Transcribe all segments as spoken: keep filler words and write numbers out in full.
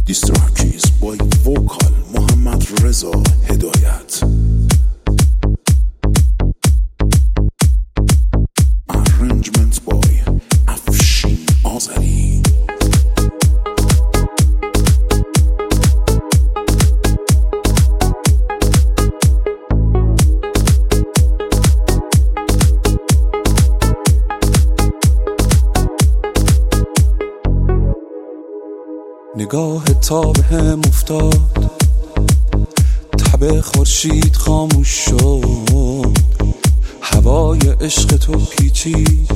دیستراکیز بای وکال محمد رضا هدایت. Arrangement بای افشین آذری. نگاه تا به هم افتاد، تب خورشید خاموش شد، هوای عشق تو پیچید،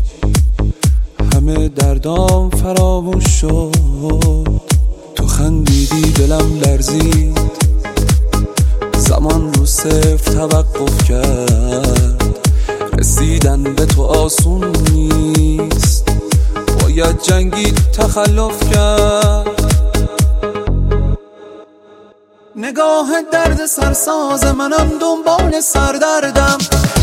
همه دردام فراموش شد. تو خندیدی دلم لرزید، زمان رو صفر توقف کرد. رسیدن به تو آسون نیست، باید جنگید تخلف کرد. نگاه درد سرساز منم دنبال سردردم،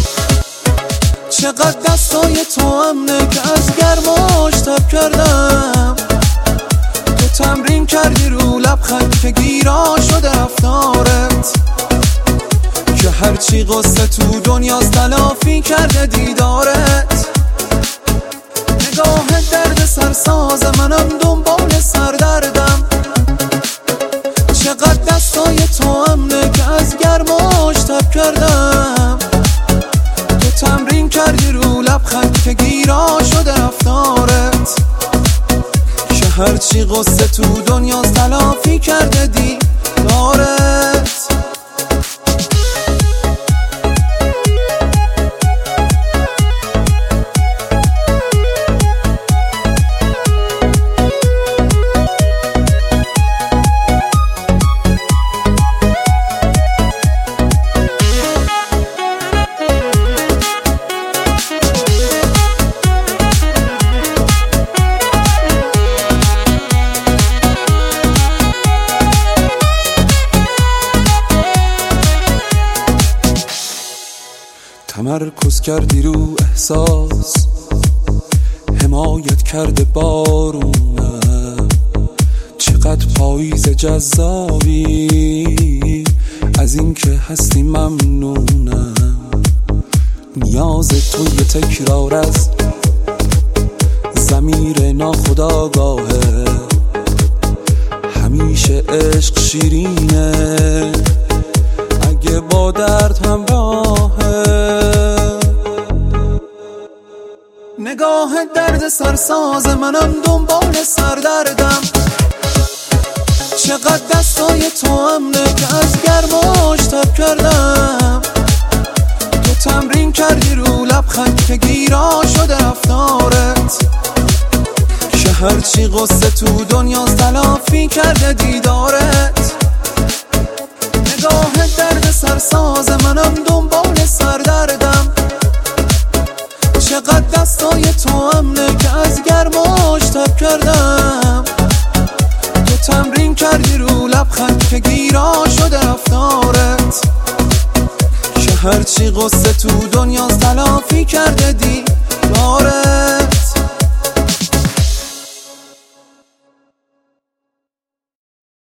چقدر دستای تو امنه که از گرماش تب کردم. تو تمرین کردی رو لبخند که گیرا شده رفتارت، که هرچی قصه تو دنیاست تلافی کرده دیدارت. نگاه درد سرساز منم دنبال سردردم، چقدر دستای تو امنه که از گرماش تب کردم. تو تمرین کردی رو لبخند که گیرا شده رفتارت، که هرچی قصه تو دنیاست تلافی کرده دیدارت. تمرکز کردی رو احساس، حمایت کرده بارونم. چقدر پاییز جذابی، از این که هستی ممنونم. نیاز تو یه تکرار از ضمیر ناخودآگاهه، همیشه عشق شیرینه اگه با درد همراهه. نگاه درد سرساز منم دنبال سردردم، چقدر دستای تو امنه که از گرماش تب کردم. تو تمرین کردی رو لبخند که گیرا شده رفتارت، که هرچی قصه تو دنیاست تلافی کرده دیدارت. نگاه درد سرساز منم دنبال سردردم، چقدر دستای تو امنه که از گرماش تب کردم. تو تمرین کردی رو لبخند که گیرا شده رفتارت، که هرچی قصه تو دنیاست تلافی کرده